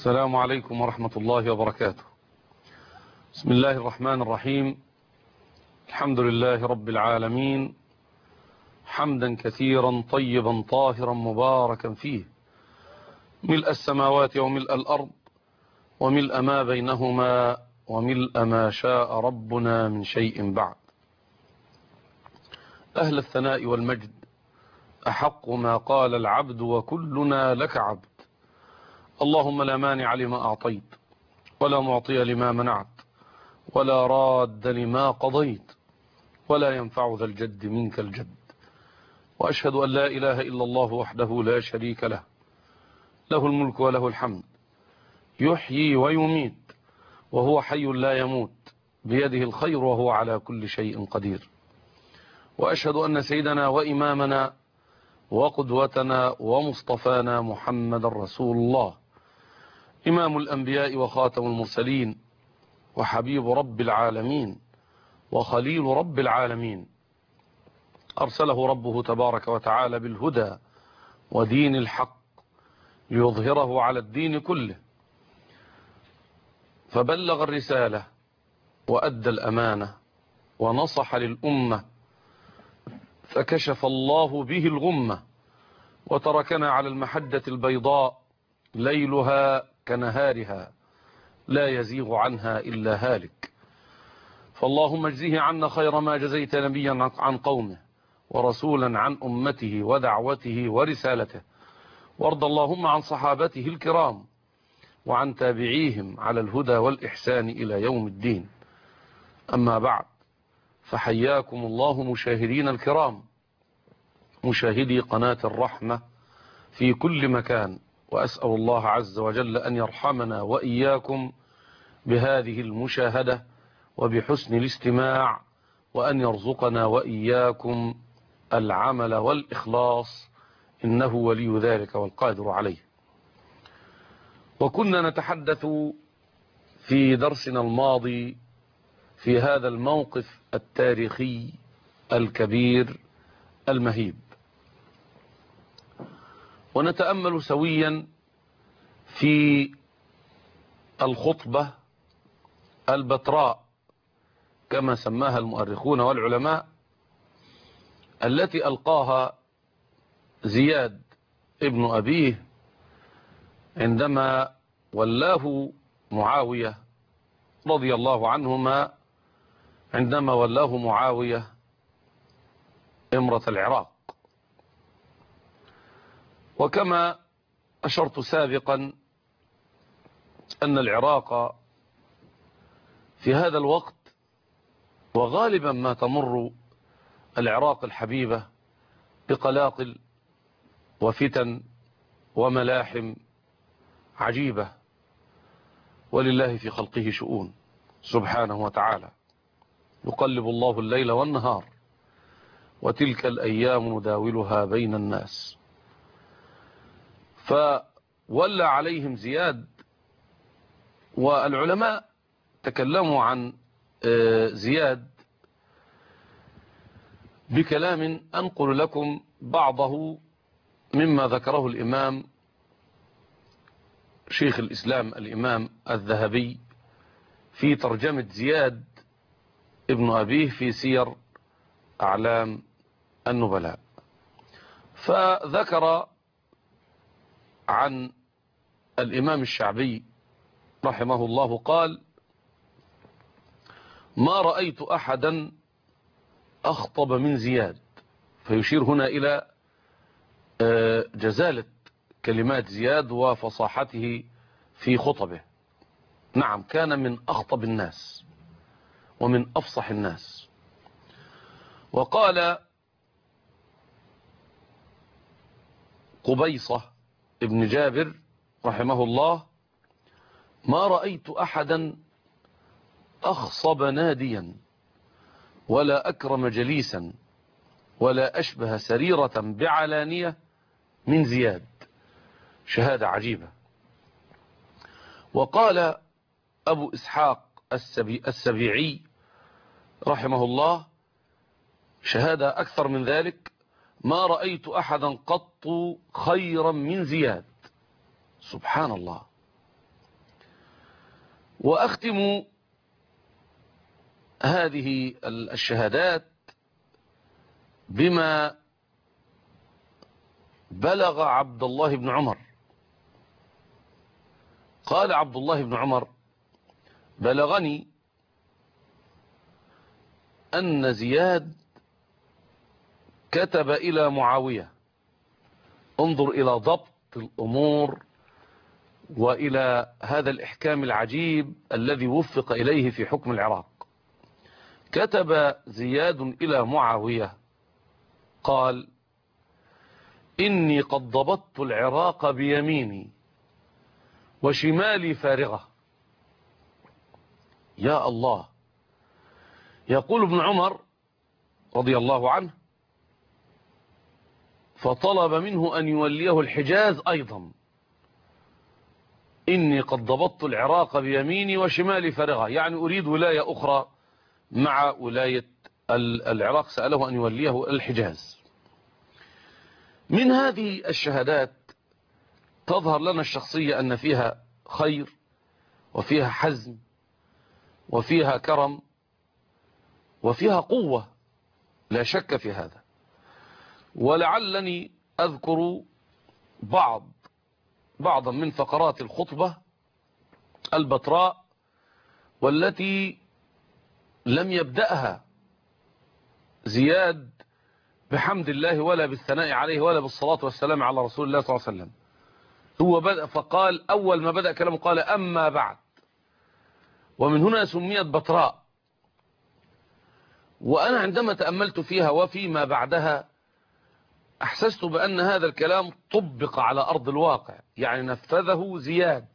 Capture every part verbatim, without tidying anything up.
السلام عليكم ورحمة الله وبركاته. بسم الله الرحمن الرحيم. الحمد لله رب العالمين، حمدا كثيرا طيبا طاهرا مباركا فيه، ملء السماوات وملء الأرض وملء ما بينهما وملء ما شاء ربنا من شيء بعد. أهل الثناء والمجد أحق ما قال العبد وكلنا لك عبد. اللهم لا مانع لما أعطيت ولا معطي لما منعت ولا راد لما قضيت ولا ينفع ذا الجد منك الجد. وأشهد أن لا إله إلا الله وحده لا شريك له، له الملك وله الحمد، يحيي ويميت وهو حي لا يموت، بيده الخير وهو على كل شيء قدير. وأشهد أن سيدنا وإمامنا وقدوتنا ومصطفانا محمد رسول الله، إمام الأنبياء وخاتم المرسلين وحبيب رب العالمين وخليل رب العالمين، أرسله ربه تبارك وتعالى بالهدى ودين الحق ليظهره على الدين كله، فبلغ الرسالة وأدى الأمانة ونصح للأمة، فكشف الله به الغمة وتركنا على المحجة البيضاء ليلها كنهارها لا يزيغ عنها إلا هالك. فاللهم اجزه عنا خير ما جزيت نبيا عن قومه ورسولا عن أمته ودعوته ورسالته، وارض اللهم عن صحابته الكرام وعن تابعيهم على الهدى والإحسان إلى يوم الدين. أما بعد، فحياكم الله مشاهدين الكرام، مشاهدي قناة الرحمة في كل مكان، وأسأل الله عز وجل أن يرحمنا وإياكم بهذه المشاهدة وبحسن الاستماع، وأن يرزقنا وإياكم العمل والإخلاص، إنه ولي ذلك والقادر عليه. وكنا نتحدث في درسنا الماضي في هذا الموقف التاريخي الكبير المهيب، ونتأمل سويا في الخطبة البتراء كما سماها المؤرخون والعلماء، التي ألقاها زياد ابن أبيه عندما ولاه معاوية رضي الله عنهما، عندما ولاه معاوية إمرة العراق. وكما أشرت سابقا أن العراق في هذا الوقت، وغالبا ما تمر العراق الحبيبة بقلاقل وفتن وملاحم عجيبة، ولله في خلقه شؤون سبحانه وتعالى، يقلب الله الليل والنهار وتلك الأيام نداولها بين الناس. فولى عليهم زياد، والعلماء تكلموا عن زياد بكلام أنقل لكم بعضه مما ذكره الإمام شيخ الإسلام الإمام الذهبي في ترجمة زياد ابن أبيه في سير أعلام النبلاء. فذكر عن الإمام الشعبي رحمه الله قال: ما رأيت أحدا أخطب من زياد، فيشير هنا إلى جزالة كلمات زياد وفصاحته في خطبه. نعم، كان من أخطب الناس ومن أفصح الناس. وقال قبيصة ابن جابر رحمه الله: ما رأيت أحدا أخصب ناديا ولا أكرم جليسا ولا أشبه سريرة بعلانية من زياد. شهادة عجيبة. وقال أبو إسحاق السبي السبيعي رحمه الله شهادة أكثر من ذلك: ما رأيت أحدا قط خيرا من زياد. سبحان الله. وأختم هذه الشهادات بما بلغ عبد الله بن عمر. قال عبد الله بن عمر: بلغني أن زياد كتب إلى معاوية. انظر إلى ضبط الأمور وإلى هذا الإحكام العجيب الذي وفق إليه في حكم العراق. كتب زياد إلى معاوية قال: إني قد ضبطت العراق بيميني وشمالي فارغة. يا الله. يقول ابن عمر رضي الله عنه: فطلب منه أن يوليه الحجاز أيضا. إني قد ضبطت العراق بيميني وشمالي فارغة، يعني أريد ولاية أخرى مع ولاية العراق. سأله أن يوليه الحجاز. من هذه الشهادات تظهر لنا الشخصية أن فيها خير وفيها حزم وفيها كرم وفيها قوة، لا شك في هذا. ولعلني أذكر بعض بعضا من فقرات الخطبة البتراء والتي لم يبدأها زياد بحمد الله ولا بالثناء عليه ولا بالصلاة والسلام على رسول الله صلى الله عليه وسلم. هو بدأ فقال، أول ما بدأ كلامه قال: أما بعد. ومن هنا سميت بتراء. وأنا عندما تأملت فيها وفيما بعدها أحسست بأن هذا الكلام طبق على أرض الواقع، يعني نفذه زياد،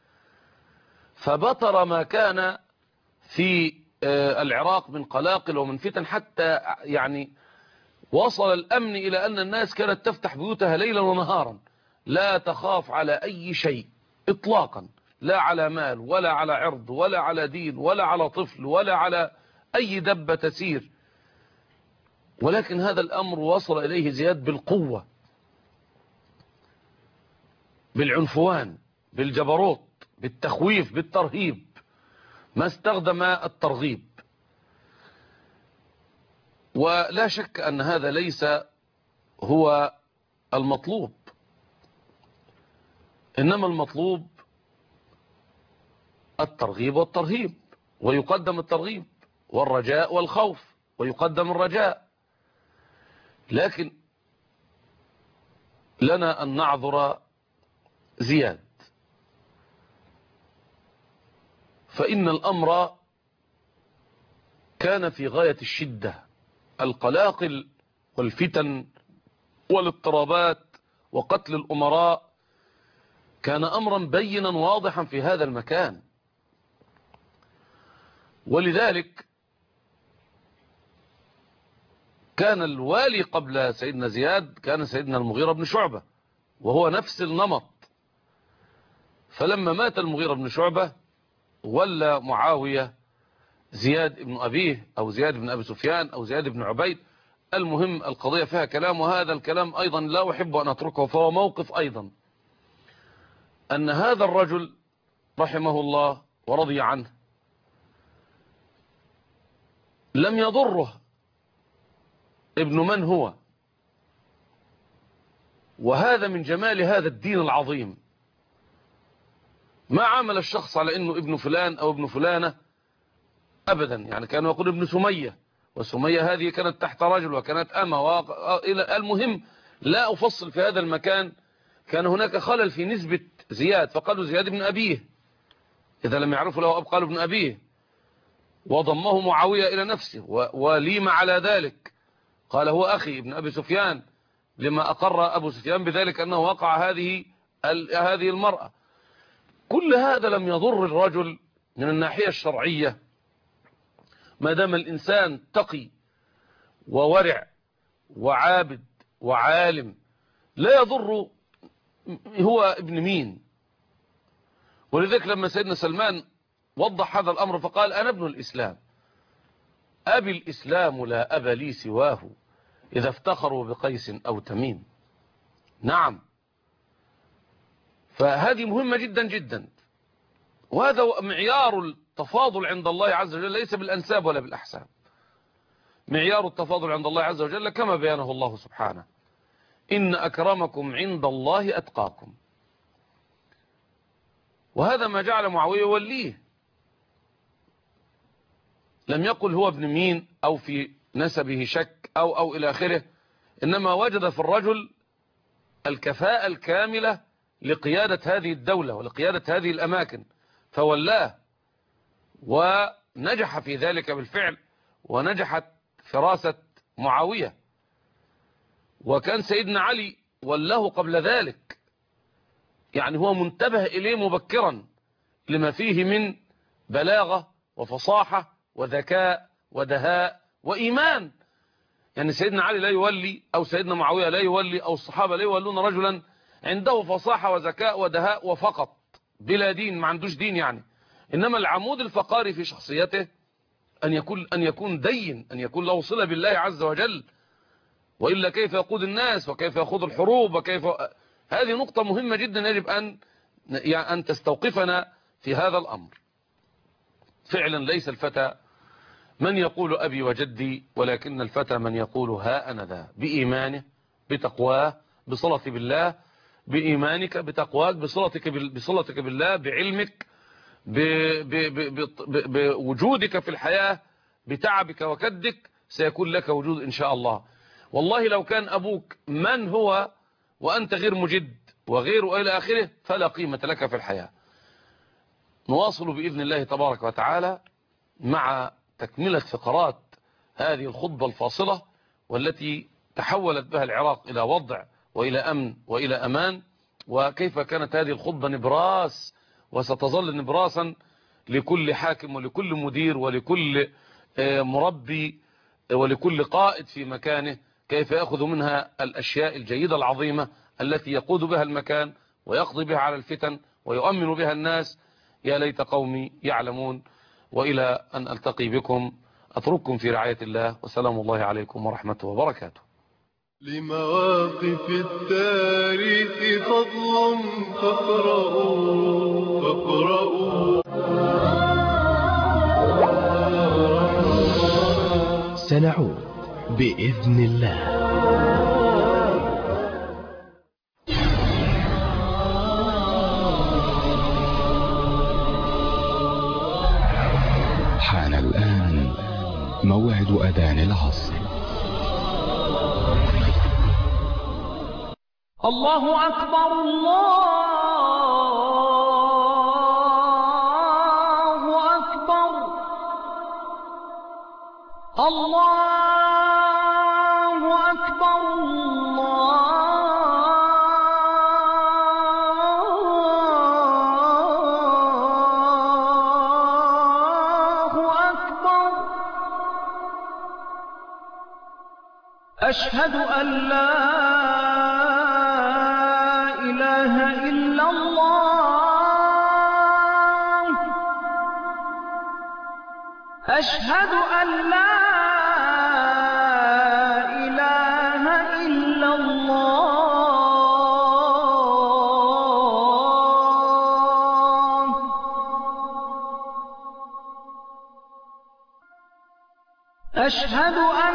فبطر ما كان في العراق من قلاقل ومن فتن، حتى يعني وصل الأمن إلى أن الناس كانت تفتح بيوتها ليلا ونهارا، لا تخاف على أي شيء إطلاقا، لا على مال ولا على عرض ولا على دين ولا على طفل ولا على أي دبة تسير. ولكن هذا الأمر وصل إليه زياد بالقوة، بالعنفوان، بالجبروت، بالتخويف، بالترهيب، ما استخدم الترغيب. ولا شك أن هذا ليس هو المطلوب، إنما المطلوب الترغيب والترهيب، ويقدم الترغيب، والرجاء والخوف ويقدم الرجاء. لكن لنا أن نعذر زياد، فإن الأمر كان في غاية الشدة. القلاقل والفتن والاضطرابات وقتل الأمراء كان أمرا بينا واضحا في هذا المكان. ولذلك كان الوالي قبل سيدنا زياد كان سيدنا المغيرة بن شعبة، وهو نفس النمط. فلما مات المغيرة بن شعبة ولى معاوية زياد بن أبيه، أو زياد بن أبي سفيان، أو زياد بن عبيد. المهم القضية فيها كلام، وهذا الكلام أيضا لا أحب أن أتركه، فهو موقف أيضا أن هذا الرجل رحمه الله ورضي عنه لم يضره ابن من هو، وهذا من جمال هذا الدين العظيم. ما عامل الشخص على أنه ابن فلان أو ابن فلانة أبدا. يعني كانوا يقول ابن سمية، وسمية هذه كانت تحت رجل وكانت أمة. المهم لا أفصل في هذا المكان. كان هناك خلل في نسبة زياد، فقالوا زياد بن أبيه، إذا لم يعرفوا له أب قالوا ابن أبيه، وضمه معاوية إلى نفسه. وليم على ذلك قال هو أخي ابن أبي سفيان، لما أقر أبو سفيان بذلك أنه وقع هذه هذه المرأة. كل هذا لم يضر الرجل من الناحية الشرعية، ما دام الإنسان تقي وورع وعابد وعالم، لا يضر هو ابن مين. ولذلك لما سيدنا سلمان وضح هذا الأمر فقال: أنا ابن الإسلام، أبي الإسلام لا أب لي سواه، إذا افتخروا بقيس أو تميم. نعم، فهذه مهمة جدا جدا. وهذا معيار التفاضل عند الله عز وجل، ليس بالأنساب ولا بالأحساب. معيار التفاضل عند الله عز وجل كما بيانه الله سبحانه: إن أكرمكم عند الله أتقاكم. وهذا ما جعل معاوية يوليه. لم يقل هو ابن مين أو في نسبه شك أو أو إلى آخره، إنما وجد في الرجل الكفاءة الكاملة لقيادة هذه الدولة ولقيادة هذه الأماكن، فولاه، ونجح في ذلك بالفعل، ونجحت فراسة معاوية. وكان سيدنا علي ولاه قبل ذلك، يعني هو منتبه إليه مبكرا لما فيه من بلاغة وفصاحة وذكاء ودهاء وإيمان. يعني سيدنا علي لا يولي، أو سيدنا معاوية لا يولي، أو الصحابة لا يولون رجلا عنده فصاحة وذكاء ودهاء وفقط بلا دين، ما عندوش دين يعني. إنما العمود الفقاري في شخصيته أن يكون أن يكون دين، أن يكون له صلة بالله عز وجل، وإلا كيف يقود الناس وكيف يخوض الحروب وكيف. هذه نقطة مهمة جدا يجب أن يعني أن تستوقفنا في هذا الأمر. فعلا ليس الفتى من يقول أبي وجدي، ولكن الفتى من يقول ها أنا ذا، بإيمانه بتقواه بصلة بالله، بإيمانك بتقواك بصلتك بصلتك بالله، بعلمك، بوجودك في الحياة، بتعبك وكدك، سيكون لك وجود إن شاء الله. والله لو كان أبوك من هو وأنت غير مجد وغير إلى آخره فلا قيمة لك في الحياة. نواصل بإذن الله تبارك وتعالى مع تكملة فقرات هذه الخطبة الفاصلة، والتي تحولت بها العراق إلى وضع وإلى أمن وإلى أمان، وكيف كانت هذه الخطبة نبراس وستظل نبراسا لكل حاكم ولكل مدير ولكل مربي ولكل قائد في مكانه، كيف يأخذ منها الأشياء الجيدة العظيمة التي يقود بها المكان ويقضي بها على الفتن ويؤمن بها الناس. يا ليت قومي يعلمون. وإلى أن ألتقي بكم أترككم في رعاية الله، وسلام الله عليكم ورحمته وبركاته. لمواقف التاريخ فضل فاقرؤوا فاقرؤوا. سنعود بإذن الله. حان الآن موعد أذان العصر. الله أكبر الله أكبر الله أكبر الله أكبر. أشهد أن لا إله إلا الله. أشهد أن لا إله إلا الله. أشهد أن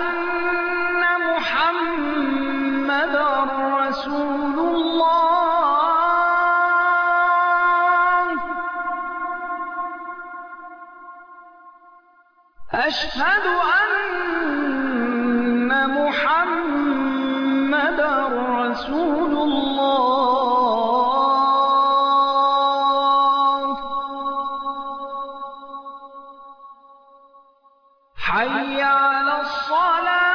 محمدًا رسول الله. أشهد أن محمدًا رسول الله. حي على الصلاة.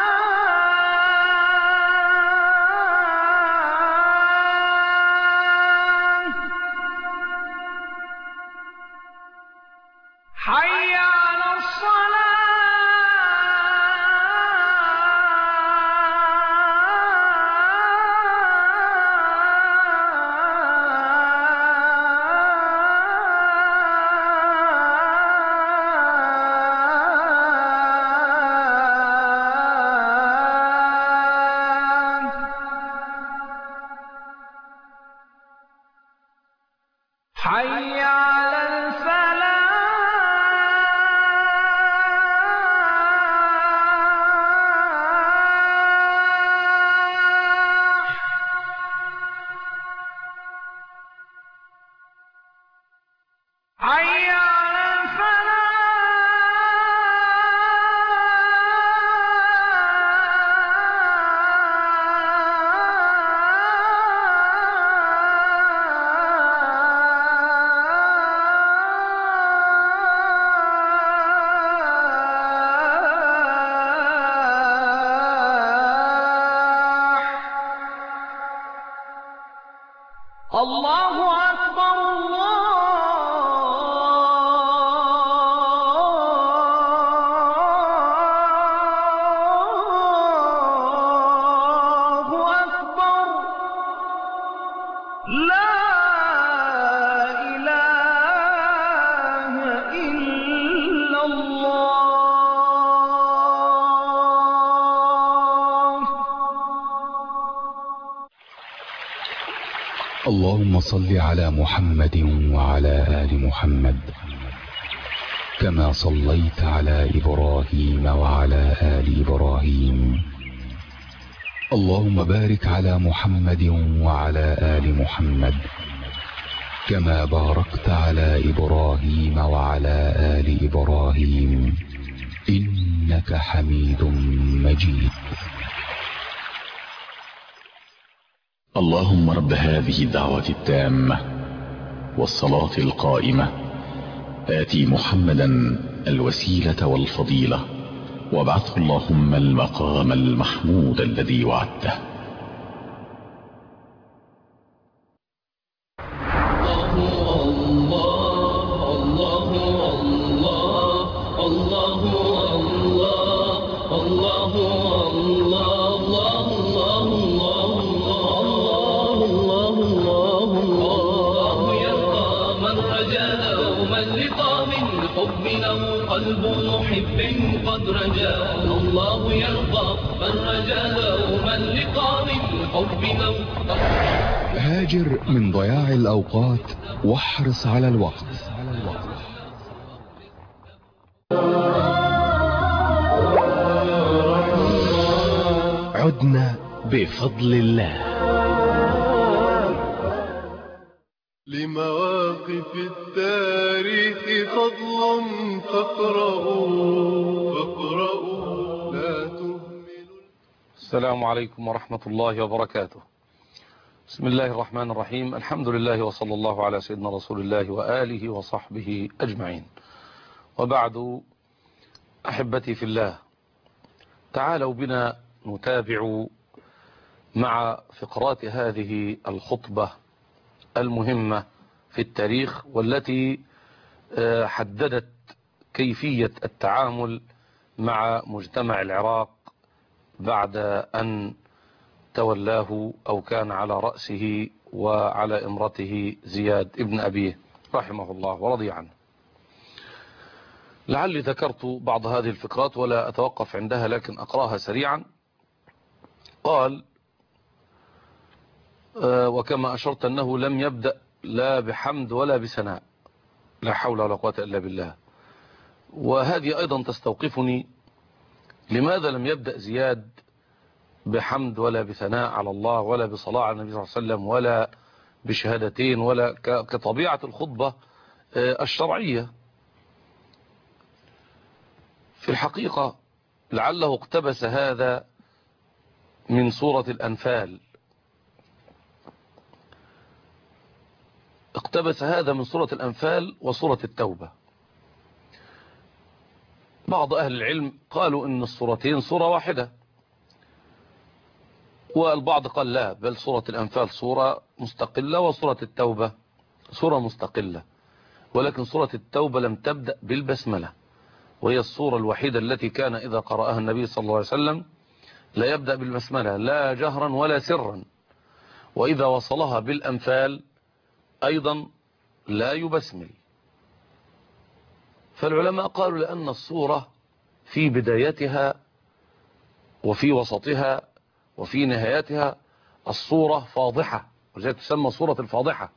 حي على الصلاة. حي على الفلاح. حي على الله أكبر الله أكبر لا إله إلا الله. اللهم صل على محمد وعلى آل محمد كما صليت على إبراهيم وعلى آل إبراهيم. اللهم بارك على محمد وعلى آل محمد كما باركت على إبراهيم وعلى آل إبراهيم إنك حميد مجيد. اللهم رب هذه الدعوة التامة والصلاة القائمة آتي محمدا الوسيلة والفضيلة وابعثه اللهم المقام المحمود الذي وعدته. قلب محب قد رجا الله يرضى من رجا دوما لقاء الحب لو هاجر من ضياع الأوقات واحرص على الوقت. عدنا بفضل الله. لمواقف التاريخ فضل فاقرؤوا فاقرؤوا لا تهملوا. السلام عليكم ورحمة الله وبركاته. بسم الله الرحمن الرحيم. الحمد لله وصلى الله على سيدنا رسول الله وآله وصحبه أجمعين، وبعد. أحبتي في الله، تعالوا بنا نتابع مع فقرات هذه الخطبة المهمة في التاريخ، والتي حددت كيفية التعامل مع مجتمع العراق بعد أن تولاه أو كان على رأسه وعلى إمرته زياد ابن أبيه رحمه الله ورضي عنه. لعلي ذكرت بعض هذه الفقرات ولا أتوقف عندها، لكن أقراها سريعا. قال: وكما أشرت أنه لم يبدأ لا بحمد ولا بثناء، لا حول ولا قوة إلا بالله. وهذه أيضا تستوقفني، لماذا لم يبدأ زياد بحمد ولا بثناء على الله ولا بصلاة على النبي صلى الله عليه وسلم ولا بشهادتين ولا كطبيعة الخطبة الشرعية؟ في الحقيقة لعله اقتبس هذا من سورة الأنفال، اقتبس هذا من سورة الأنفال وسورة التوبة. بعض أهل العلم قالوا إن السورتين سورة واحدة، والبعض قال لا، بل سورة الأنفال سورة مستقلة وسورة التوبة سورة مستقلة، ولكن سورة التوبة لم تبدأ بالبسملة، وهي السورة الوحيدة التي كان إذا قرأها النبي صلى الله عليه وسلم لا يبدأ بالبسملة لا جهرا ولا سرا، وإذا وصلها بالأنفال أيضا لا يبسمل. فالعلماء قالوا لأن السورة في بدايتها وفي وسطها وفي نهايتها الصورة فاضحة، وذلك تسمى سورة الفاضحة.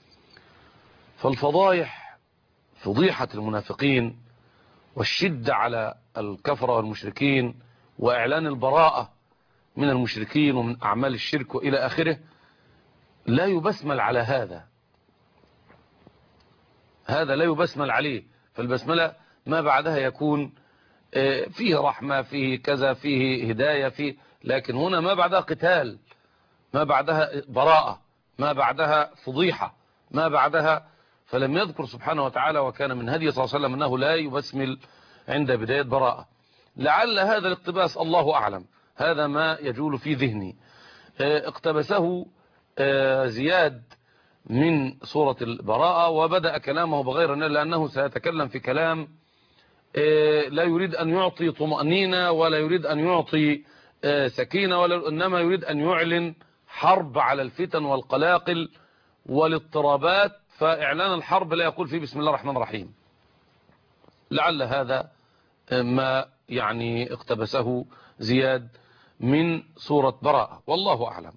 فالفضايح، فضيحة المنافقين والشدة على الكفرة والمشركين وإعلان البراءة من المشركين ومن أعمال الشرك وإلى آخره، لا يبسمل على هذا. هذا لا يبسمل عليه، فالبسملة ما بعدها يكون فيه رحمة، فيه كذا، فيه هداية، فيه، لكن هنا ما بعدها قتال، ما بعدها براءة، ما بعدها فضيحة، ما بعدها، فلم يذكر سبحانه وتعالى، وكان من هدي صلى الله عليه وسلم أنه لا يبسمل عند بداية براءة. لعل هذا الاقتباس الله أعلم، هذا ما يجول في ذهني، اقتبسه زياد من سورة البراءة، وبدأ كلامه بغير لأنه سيتكلم في كلام لا يريد أن يعطي طمأنينة ولا يريد أن يعطي سكينة، ولا إنما يريد أن يعلن حرب على الفتن والقلاقل والاضطرابات، فإعلان الحرب لا يقول فيه بسم الله الرحمن الرحيم. لعل هذا ما يعني اقتبسه زياد من سورة براءة، والله أعلم.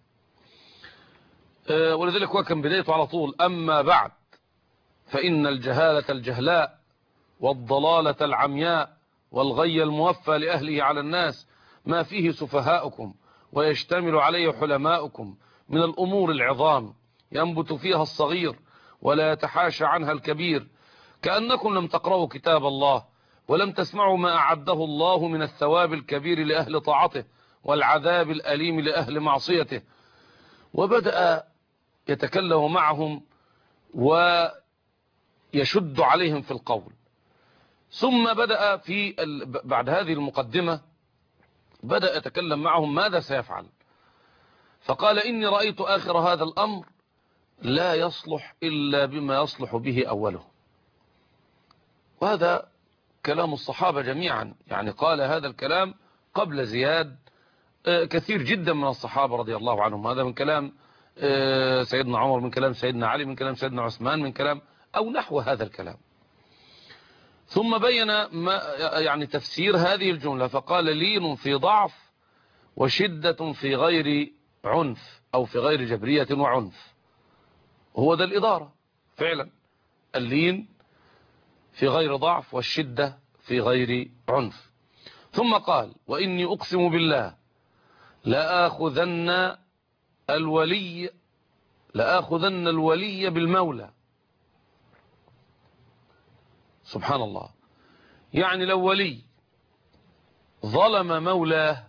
ولذلك هو كان بدايته على طول: أما بعد فإن الجهالة الجهلاء والضلالة العمياء والغي الموفى لأهله على الناس ما فيه سفهاؤكم ويشتمل عليه حلماؤكم من الأمور العظام ينبت فيها الصغير ولا يتحاشى عنها الكبير، كأنكم لم تقرأوا كتاب الله ولم تسمعوا ما أعده الله من الثواب الكبير لأهل طاعته والعذاب الأليم لأهل معصيته. وبدأ يتكلم معهم ويشد عليهم في القول، ثم بدأ في بعد هذه المقدمة بدأ يتكلم معهم ماذا سيفعل، فقال: إني رأيت آخر هذا الأمر لا يصلح إلا بما يصلح به أوله. وهذا كلام الصحابة جميعا، يعني قال هذا الكلام قبل زياد كثير جدا من الصحابة رضي الله عنهم. هذا من كلام سيدنا عمر، من كلام سيدنا علي، من كلام سيدنا عثمان، من كلام أو نحو هذا الكلام. ثم بين ما يعني تفسير هذه الجملة، فقال: لين في ضعف وشدة في غير عنف، أو في غير جبرية وعنف. هو ده الإدارة فعلا، اللين في غير ضعف والشدة في غير عنف. ثم قال: وإني أقسم بالله لآخذن الولي لآخذن الولي بالمولى. سبحان الله، يعني لو ولي ظلم مولاه،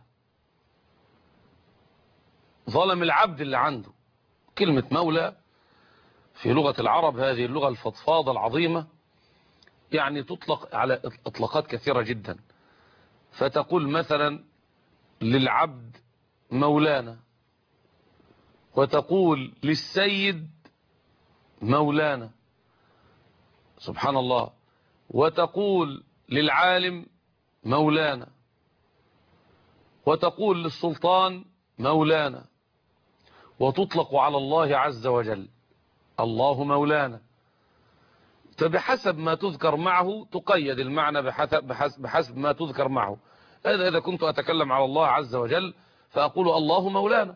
ظلم العبد اللي عنده. كلمة مولى في لغة العرب هذه اللغة الفضفاضة العظيمة يعني تطلق على اطلاقات كثيرة جدا، فتقول مثلا للعبد مولانا، وتقول للسيد مولانا، سبحان الله، وتقول للعالم مولانا، وتقول للسلطان مولانا، وتطلق على الله عز وجل الله مولانا. فبحسب ما تذكر معه تقيد المعنى بحسب, بحسب, بحسب ما تذكر معه. هذا إذا كنت أتكلم على الله عز وجل فأقول الله مولانا،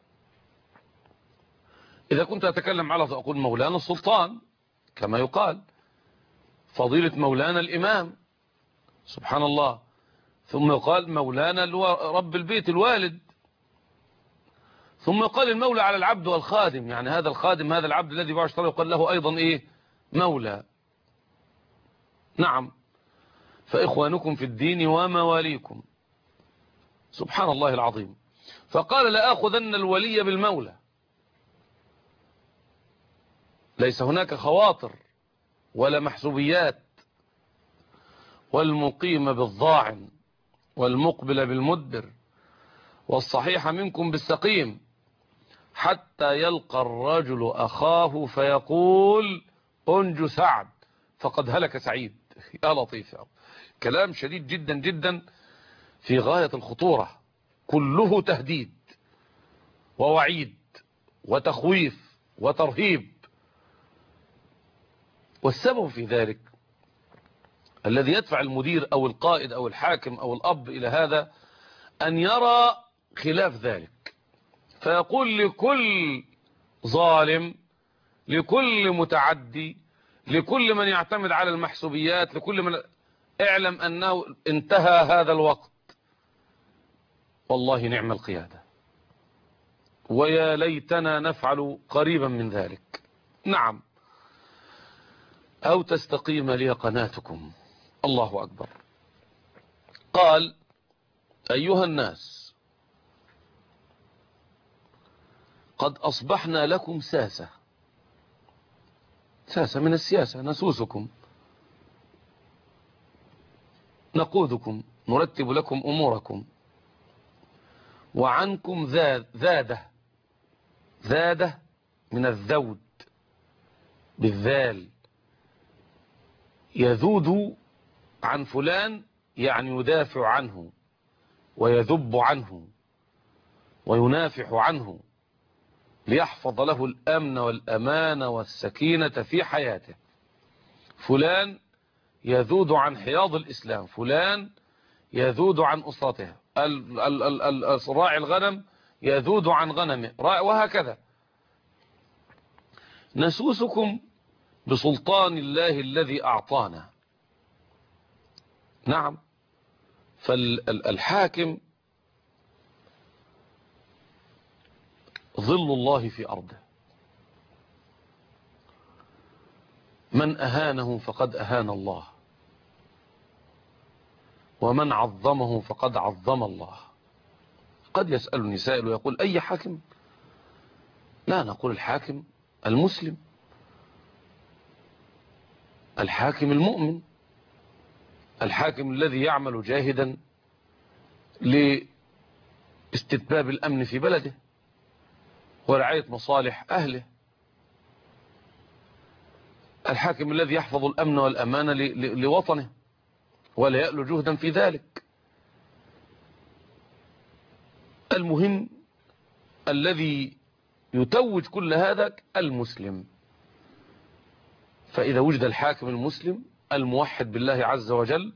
إذا كنت أتكلم على فأقول مولانا السلطان كما يقال، فضيلة مولانا الإمام، سبحان الله. ثم يقال مولانا رب البيت الوالد. ثم يقال المولى على العبد والخادم، يعني هذا الخادم هذا العبد الذي باشتري يقال له أيضا إيه؟ مولى. نعم، فإخوانكم في الدين ومواليكم. سبحان الله العظيم. فقال: لآخذن الولي بالمولى. ليس هناك خواطر ولا محسوبيات، والمقيم بالضاعن والمقبل بالمدبر والصحيح منكم بالسقيم حتى يلقى الرجل أخاه فيقول أنجو سعد فقد هلك سعيد. يا لطيف، كلام شديد جدا جدا في غاية الخطورة، كله تهديد ووعيد وتخويف وترهيب. والسبب في ذلك الذي يدفع المدير أو القائد أو الحاكم أو الأب إلى هذا أن يرى خلاف ذلك، فيقول لكل ظالم، لكل متعدي، لكل من يعتمد على المحسوبيات، لكل من اعلم أنه انتهى هذا الوقت، والله نعم القيادة، ويا ليتنا نفعل قريبا من ذلك. نعم، أو تستقيم لي قناتكم. الله أكبر. قال: أيها الناس، قد أصبحنا لكم ساسة. ساسة من السياسة، نسوسكم، نقودكم، نرتب لكم أموركم. وعنكم ذادة. ذادة من الذود بالذال. يذود عن فلان يعني يدافع عنه ويذب عنه وينافح عنه ليحفظ له الأمن والأمان والسكينة في حياته. فلان يذود عن حياض الإسلام، فلان يذود عن أسرته، راعي الغنم يذود عن غنمه، وهكذا. نسوسكم بسلطان الله الذي أعطانا. نعم، فالحاكم ظل الله في أرضه. من أهانه فقد أهان الله، ومن عظمه فقد عظم الله. قد يسألني سائل ويقول: أي حاكم؟ لا، نقول الحاكم المسلم، الحاكم المؤمن، الحاكم الذي يعمل جاهدا لاستتباب الأمن في بلده ورعاية مصالح أهله، الحاكم الذي يحفظ الأمن والأمان لوطنه ولا يألو جهدا في ذلك. المهم الذي يتوج كل هذا المسلم. فإذا وجد الحاكم المسلم الموحد بالله عز وجل،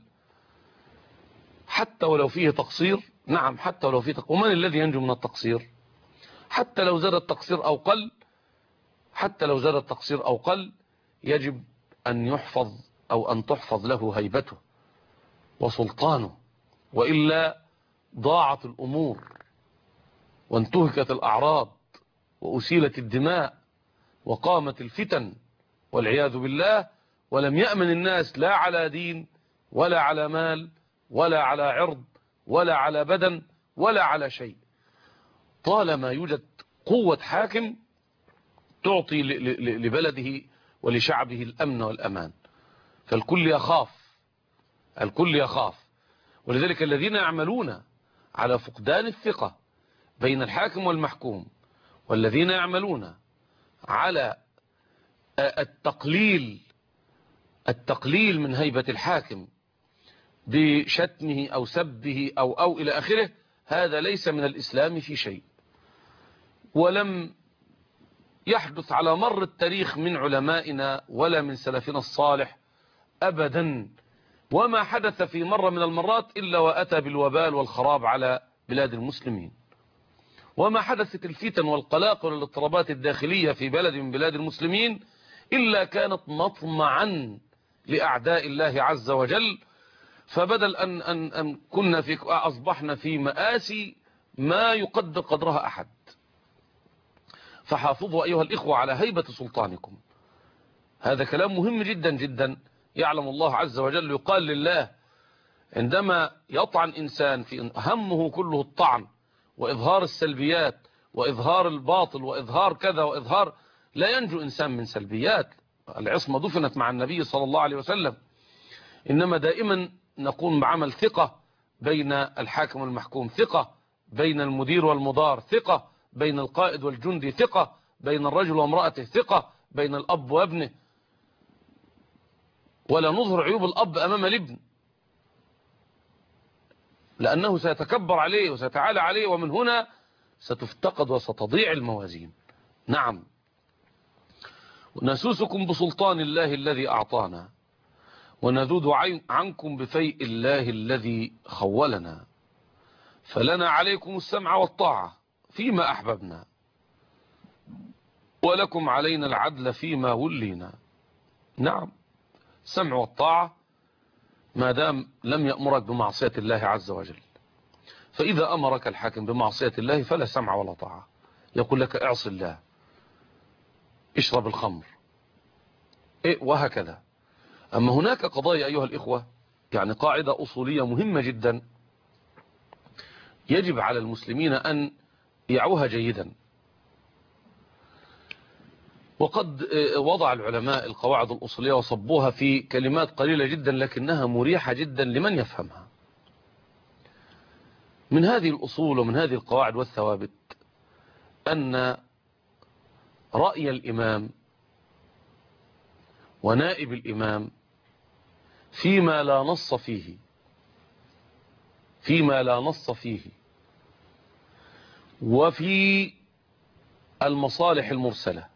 حتى ولو فيه تقصير، نعم حتى ولو فيه تقصير، ومن الذي ينجو من التقصير؟ حتى لو زاد التقصير أو قل، حتى لو زاد التقصير أو قل، يجب أن يحفظ أو أن تحفظ له هيبته وسلطانه، وإلا ضاعت الأمور وانتهكت الأعراض وأسيلت الدماء وقامت الفتن والعياذ بالله، ولم يأمن الناس لا على دين ولا على مال ولا على عرض ولا على بدن ولا على شيء، طالما يوجد قوة حاكم تعطي لبلده ولشعبه الأمن والأمان. فالكل يخاف، الكل يخاف. ولذلك الذين يعملون على فقدان الثقة بين الحاكم والمحكوم، والذين يعملون على التقليل التقليل من هيبة الحاكم بشتمه أو سبه أو أو إلى آخره، هذا ليس من الإسلام في شيء. ولم يحدث على مر التاريخ من علمائنا ولا من سلفنا الصالح أبدا، وما حدث في مرة من المرات إلا وأتى بالوبال والخراب على بلاد المسلمين. وما حدثت الفتن والقلاق والاضطرابات الداخلية في بلد من بلاد المسلمين إلا كانت مطمعا لأعداء الله عز وجل. فبدل أن, أن, أن كنا في أصبحنا في مآسي ما يقدر قدرها أحد. فحافظوا أيها الإخوة على هيبة سلطانكم. هذا كلام مهم جدا جدا، يعلم الله عز وجل. يقال لله عندما يطعن إنسان في همه كله الطعن وإظهار السلبيات وإظهار الباطل وإظهار كذا وإظهار، لا ينجو إنسان من سلبيات. العصمة دفنت مع النبي صلى الله عليه وسلم. إنما دائما نقوم بعمل ثقة بين الحاكم والمحكوم، ثقة بين المدير والمدار، ثقة بين القائد والجندي، ثقة بين الرجل وامرأته، ثقة بين الأب وابنه. ولا نظهر عيوب الأب أمام الابن، لأنه سيتكبر عليه وسيتعالى عليه، ومن هنا ستفتقد وستضيع الموازين. نعم، ونسوسكم بسلطان الله الذي أعطانا، ونذود عنكم بفيء الله الذي خولنا، فلنا عليكم السمع والطاعة فيما أحببنا، ولكم علينا العدل فيما ولينا. نعم، السمع والطاعة ما دام لم يأمرك بمعصية الله عز وجل. فإذا أمرك الحاكم بمعصية الله فلا سمع ولا طاعة. يقول لك اعص الله، اشرب الخمر، إيه وهكذا. أما هناك قضايا أيها الإخوة، يعني قاعدة أصولية مهمة جدا يجب على المسلمين أن يعوها جيدا. وقد وضع العلماء القواعد الأصولية وصبوها في كلمات قليلة جدا لكنها مريحة جدا لمن يفهمها. من هذه الأصول ومن هذه القواعد والثوابت أن رأي الإمام ونائب الإمام فيما لا نص فيه فيما لا نص فيه وفي المصالح المرسلة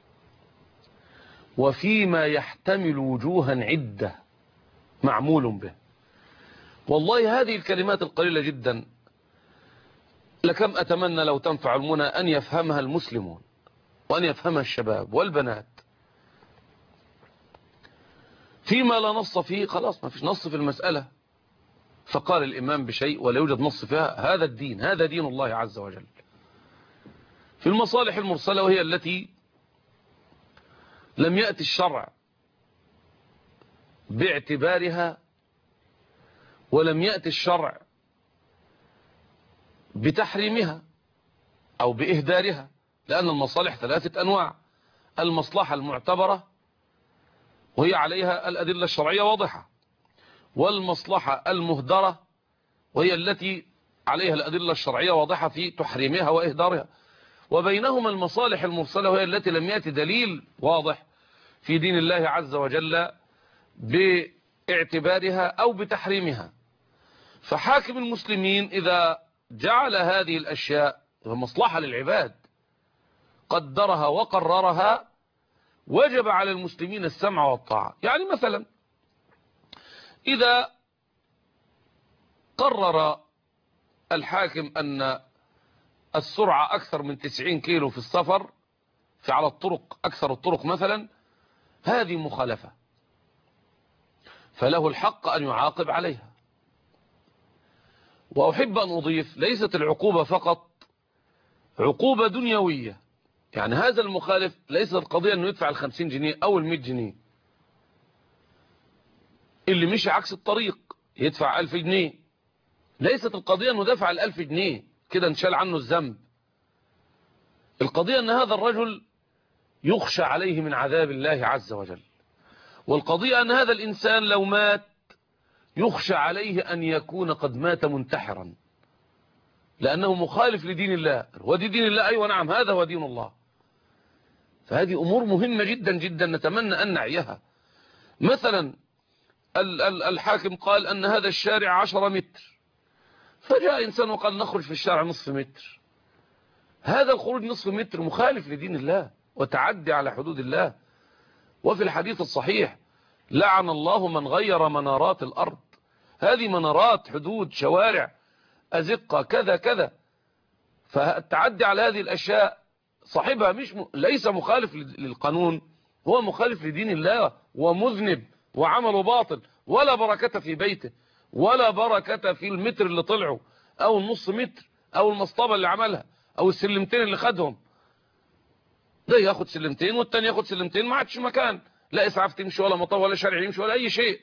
وفيما يحتمل وجوها عدة معمول به. والله هذه الكلمات القليلة جدا لكم أتمنى لو تنفع المنى أن يفهمها المسلمون وأن يفهمها الشباب والبنات. فيما لا نص فيه خلاص ما فيش نص في المسألة، فقال الإمام بشيء ولا يوجد نص فيها، هذا الدين، هذا دين الله عز وجل. في المصالح المرسلة وهي التي لم يأتي الشرع باعتبارها ولم يأتي الشرع بتحريمها أو بإهدارها، لأن المصالح ثلاثة أنواع: المصلحة المعتبرة وهي عليها الأدلة الشرعية واضحة، والمصلحة المهدرة وهي التي عليها الأدلة الشرعية واضحة في تحريمها وإهدارها، وبينهما المصالح المرسلة وهي التي لم يأتي دليل واضح في دين الله عز وجل باعتبارها أو بتحريمها. فحاكم المسلمين إذا جعل هذه الأشياء مصلحة للعباد قدرها وقررها وجب على المسلمين السمع والطاعة. يعني مثلا إذا قرر الحاكم أن السرعة أكثر من تسعين كيلو في السفر في على الطرق أكثر الطرق مثلا، هذه مخالفة، فله الحق أن يعاقب عليها. وأحب أن أضيف ليست العقوبة فقط عقوبة دنيوية، يعني هذا المخالف ليست القضية أنه يدفع الخمسين جنيه أو المئة جنيه، اللي مشي عكس الطريق يدفع ألف جنيه، ليست القضية أنه دفع الألف جنيه كده انشال عنه الذنب. القضية أن هذا الرجل يخشى عليه من عذاب الله عز وجل، والقضية أن هذا الإنسان لو مات يخشى عليه أن يكون قد مات منتحرا لأنه مخالف لدين الله. ودي دين الله، أيوة نعم هذا هو دين الله. فهذه أمور مهمة جدا جدا نتمنى أن نعيها. مثلا الحاكم قال أن هذا الشارع عشرة متر، فجاء إنسان وقال نخرج في الشارع نصف متر. هذا الخروج نصف متر مخالف لدين الله وتعدي على حدود الله. وفي الحديث الصحيح لعن الله من غير منارات الأرض. هذه منارات، حدود، شوارع، أزقة، كذا كذا. فالتعدي على هذه الأشياء صاحبها مش م... ليس مخالف للقانون، هو مخالف لدين الله ومذنب وعمله باطل، ولا بركة في بيته ولا بركة في المتر اللي طلعه أو النص متر أو المصطبة اللي عملها أو السلمتين اللي خدهم. ده ياخد سلمتين والتاني ياخد سلمتين، ما عادش مكان لا إسعاف تمشي ولا مطار ولا شارع يمشي ولا أي شيء،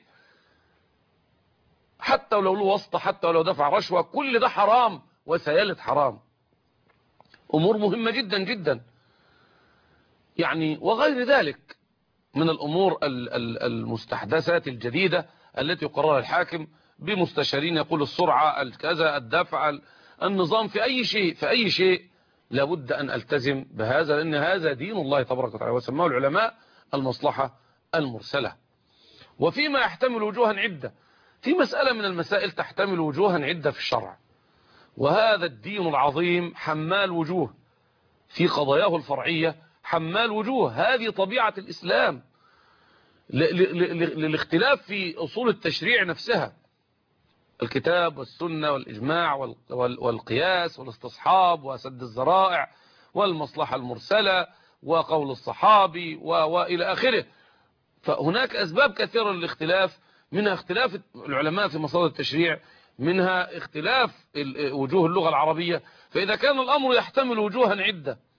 حتى ولو له واسطة، حتى ولو دفع رشوة، كل ده حرام وسيالة حرام. أمور مهمة جدا جدا يعني، وغير ذلك من الأمور المستحدثات الجديدة التي يقررها الحاكم بمستشارين يقول السرعة، الكذا، الدفع، النظام، في أي شيء في أي شيء لابد أن ألتزم بهذا، لأن هذا دين الله تبارك وتعالى، وسماه العلماء المصلحة المرسلة. وفيما يحتمل وجوها عدة، في مسألة من المسائل تحتمل وجوها عدة في الشرع، وهذا الدين العظيم حمال وجوه في قضاياه الفرعية، حمال وجوه. هذه طبيعة الإسلام، للاختلاف في أصول التشريع نفسها، الكتاب والسنة والإجماع والقياس والاستصحاب وسد الذرائع والمصلحة المرسلة وقول الصحابي وإلى آخره. فهناك أسباب كثيرة للاختلاف، منها اختلاف العلماء في مصادر التشريع، منها اختلاف وجوه اللغة العربية. فإذا كان الأمر يحتمل وجوها عدة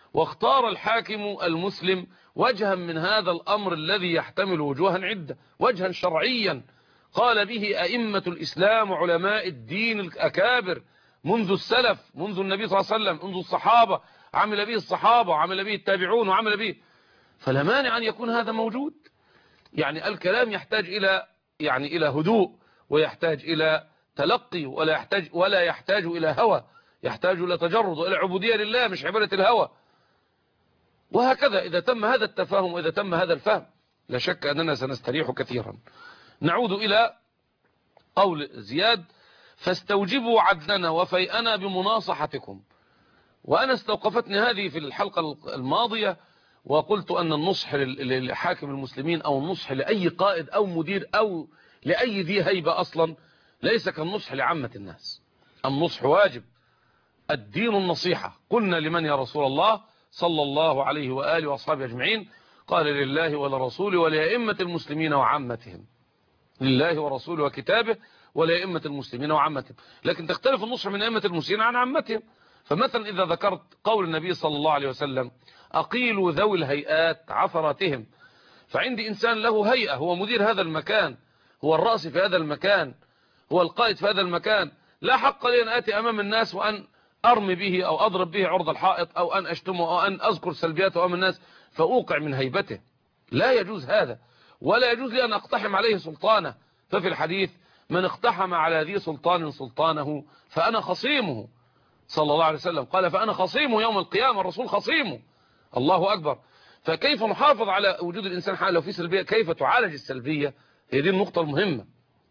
واختار الحاكم المسلم وجها من هذا الأمر الذي يحتمل وجوها عدة، وجها شرعيا قال به أئمة الإسلام وعلماء الدين الأكابر منذ السلف، منذ النبي صلى الله عليه وسلم، منذ الصحابة، عمل به الصحابة وعمل به التابعون وعمل به، فلا مانع أن يكون هذا موجود. يعني الكلام يحتاج إلى يعني إلى هدوء، ويحتاج إلى تلقي، ولا يحتاج ولا يحتاج إلى هوى، يحتاج إلى تجرد وإلى عبودية لله، مش عبادة الهوى. وهكذا إذا تم هذا التفاهم وإذا تم هذا الفهم لا شك أننا سنستريح كثيرا. نعود إلى قول زياد: فاستوجبوا عدلنا وفيئنا بمناصحتكم. وأنا استوقفتني هذه في الحلقة الماضية وقلت أن النصح لحاكم المسلمين أو النصح لأي قائد أو مدير أو لأي ذي هيبة أصلا ليس كالنصح لعامة الناس. النصح واجب، الدين النصيحة. قلنا لمن يا رسول الله؟ صلى الله عليه وآله وأصحابه أجمعين. قال: لله ولرسوله ولأئمة المسلمين وعامتهم. لله ورسوله وكتابه ولأئمة المسلمين وعامتهم. لكن تختلف النصح من أئمة المسلمين عن عامتهم. فمثلا إذا ذكرت قول النبي صلى الله عليه وسلم: أقيلوا ذوي الهيئات عثراتهم، فعندي إنسان له هيئة، هو مدير هذا المكان، هو الرأس في هذا المكان، هو القائد في هذا المكان، لا حق لي أن آتي أمام الناس وأن أرمي به أو أضرب به عرض الحائط أو أن أشتمه أو أن أذكر سلبياته أمام الناس فأوقع من هيبته. لا يجوز هذا، ولا يجوز لي أن أقتحم عليه سلطانه. ففي الحديث: من اقتحم على ذي سلطان سلطانه فأنا خصيمه. صلى الله عليه وسلم قال: فأنا خصيمه يوم القيامة. الرسول خصيمه. الله أكبر. فكيف نحافظ على وجود الإنسان حال لو في سلبية؟ كيف تعالج السلبية؟ هي دي النقطة المهمة.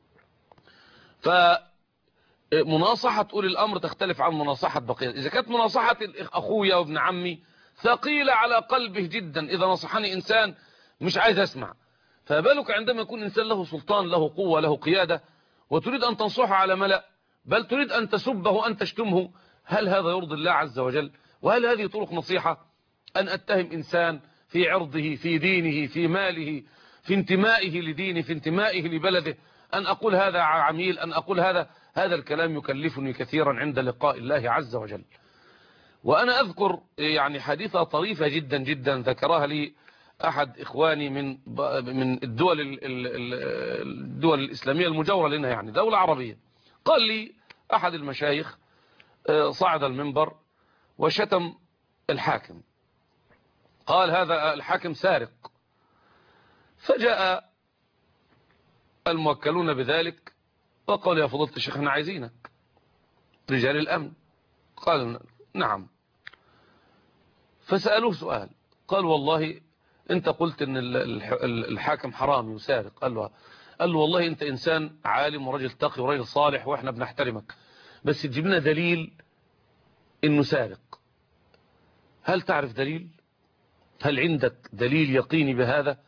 فمناصحة أولي الأمر تختلف عن مناصحة بقية. إذا كانت مناصحة أخويا وابن عمي ثقيلة على قلبه جدا، إذا نصحني إنسان مش عايز أسمع، فبالك عندما يكون إنسان له سلطان، له قوة، له قيادة، وتريد أن تنصحه على ملأ، بل تريد أن تسبه، أن تشتمه. هل هذا يرضي الله عز وجل؟ وهل هذه طرق نصيحة؟ أن أتهم إنسان في عرضه، في دينه، في ماله، في انتمائه لدينه، في انتمائه لبلده، أن أقول هذا عميل، أن أقول هذا هذا الكلام يكلفني كثيرا عند لقاء الله عز وجل. وأنا أذكر يعني حديثة طريفة جدا جدا ذكرها لي أحد إخواني من من الدول الدول الإسلامية المجاورة لنا، يعني دولة عربية. قال لي أحد المشايخ صعد المنبر وشتم الحاكم، قال: هذا الحاكم سارق. فجاء الموكلون بذلك وقال: يا فضيلة الشيخ احنا عايزينك، رجال الأمن. قال: نعم. فسألوه سؤال، قال: والله انت قلت ان الحاكم حرامي وسارق. قال له قال له والله انت انسان عالم ورجل تقي ورجل صالح واحنا بنحترمك، بس تجيب لنا دليل انه سارق. هل تعرف دليل؟ هل عندك دليل يقيني بهذا؟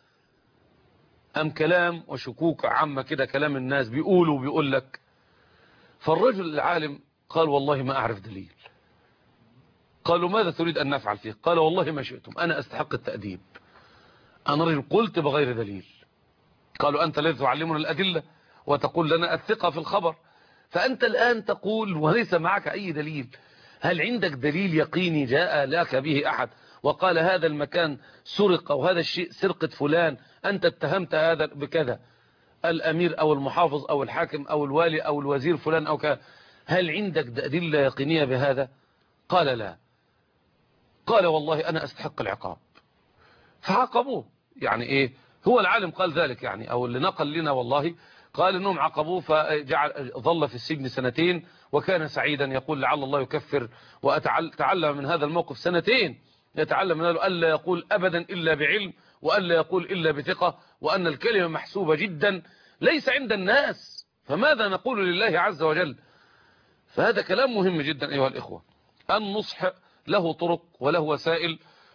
ام كلام وشكوك عامة كده، كلام الناس بيقولوا وبيقول لك؟ فالرجل العالم قال: والله ما اعرف دليل. قالوا: ماذا تريد ان نفعل فيه؟ قال: والله ما شئتم، انا استحق التأديب، انا رجل قلت بغير دليل. قالوا: انت الذي تعلمنا الادلة وتقول لنا الثقة في الخبر، فانت الان تقول وليس معك اي دليل. هل عندك دليل يقيني جاء لك به احد وقال هذا المكان سرق او هذا الشيء سرقة فلان، انت اتهمت هذا بكذا، الامير او المحافظ او الحاكم او الوالي او الوزير فلان او كذا، هل عندك أدلة يقينية بهذا؟ قال: لا. قال: والله أنا أستحق العقاب. فعاقبوه. يعني إيه؟ هو العالم قال ذلك، يعني أو اللي نقل لنا والله قال إنهم عاقبوه فجعل ظل في السجن سنتين، وكان سعيدا يقول: لعل الله يكفر وأتعلم من هذا الموقف سنتين، يتعلم من هذا ألا يقول أبدا إلا بعلم، وألا يقول إلا بثقة، وأن الكلمة محسوبة جدا ليس عند الناس، فماذا نقول لله عز وجل؟ فهذا كلام مهم جدا أيها الإخوة. النصح له طرق وله وسائل